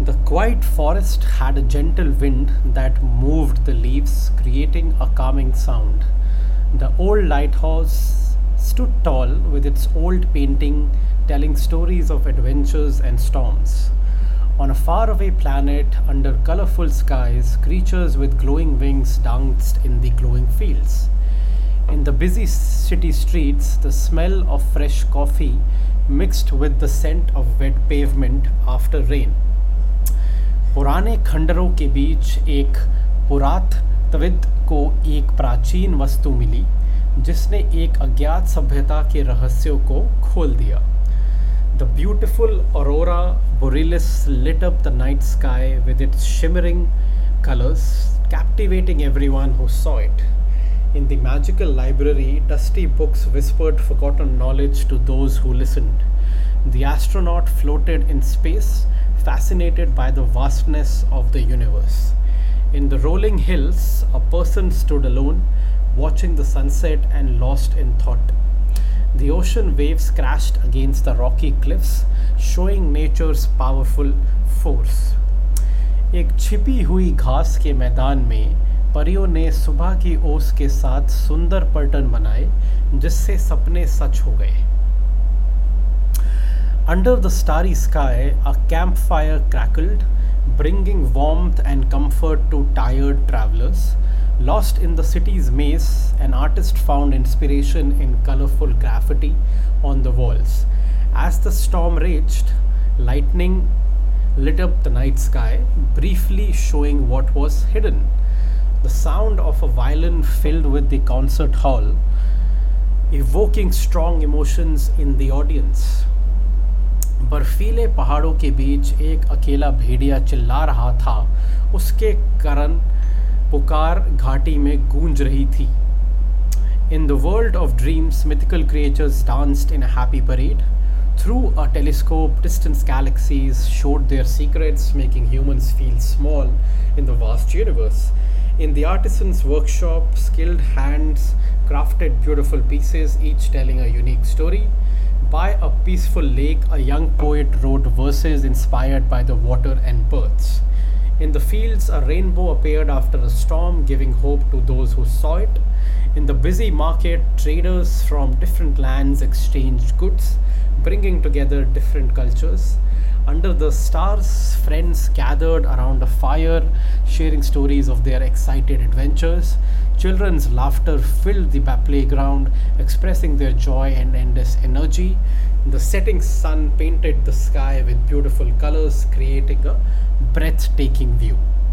The quiet forest had a gentle wind that moved the leaves, creating a calming sound. The old lighthouse stood tall with its old painting telling stories of adventures and storms. On a faraway planet, under colorful skies, creatures with glowing wings danced in the glowing fields. In the busy city streets, the smell of fresh coffee mixed with the scent of wet pavement after rain. पुराने खंडरों के बीच एक पुरातत्वविद को एक प्राचीन वस्तु मिली जिसने एक अज्ञात सभ्यता के रहस्यों को खोल दिया. The beautiful aurora borealis lit up the night sky with its shimmering colors, captivating everyone who saw it. In the magical library, dusty books whispered forgotten knowledge to those who listened. The astronaut floated in space, fascinated by the vastness of the universe. In the rolling hills, a person stood alone, watching the sunset and lost in thought. The ocean waves crashed against the rocky cliffs, showing nature's powerful force. एक छिपी हुई घास के मैदान में परियों ने सुबह की ओस के साथ सुंदर पैटर्न बनाए जिससे सपने सच हो गए. Under the starry sky, a campfire crackled, bringing warmth and comfort to tired travelers. Lost in the city's maze, an artist found inspiration in colorful graffiti on the walls. As the storm raged, lightning lit up the night sky, briefly showing what was hidden. The sound of a violin filled with the concert hall, evoking strong emotions in the audience. बर्फीले पहाड़ों के बीच एक अकेला भेड़िया चिल्ला रहा था. उसके कारण पुकार घाटी में गूंज रही थी. In the world of dreams, mythical creatures danced in a happy parade. Through a telescope, distant galaxies showed their secrets, making humans feel small in the vast universe. In the artisan's workshop, skilled hands crafted beautiful pieces, each telling a unique story. By a peaceful lake, a young poet wrote verses inspired by the water and birds. In the fields, a rainbow appeared after a storm, giving hope to those who saw it. In the busy market, traders from different lands exchanged goods, bringing together different cultures. Under the stars, friends gathered around a fire, sharing stories of their excited adventures. Children's laughter filled the playground, expressing their joy and endless energy. The setting sun painted the sky with beautiful colors, creating a breathtaking view.